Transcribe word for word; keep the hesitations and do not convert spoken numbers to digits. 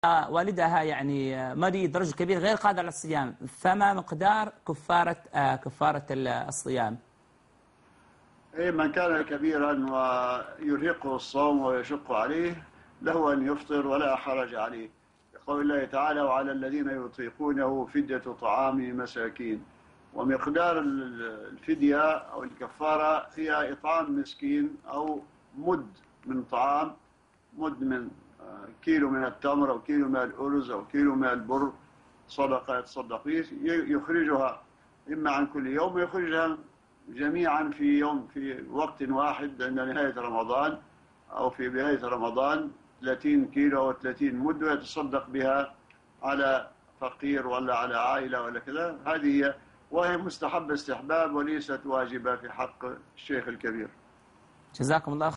والدها يعني مريض رجل كبير غير قادر على الصيام، فما مقدار كفارة كفارة الصيام؟ إيه، من كان كبيرا ويرهقه الصوم ويشق عليه له أن يفطر ولا حرج عليه، لقول الله تعالى: وعلى الذين يطيقونه فدية طعام مساكين. ومقدار الفدية أو الكفارة هي إطعام مسكين أو مد من طعام، مد من كيلو من التمر أو كيلو من الأرز أو كيلو من البر، صدقة يتصدق به، يخرجها إما عن كل يوم يخرجها جميعا في يوم في وقت واحد عند نهاية رمضان أو في بداية رمضان، ثلاثين كيلو أو ثلاثين مد، ويتصدق بها على فقير ولا على عائلة ولا كذا. هذه هي، وهي مستحب استحباب وليست واجبة في حق الشيخ الكبير. جزاكم الله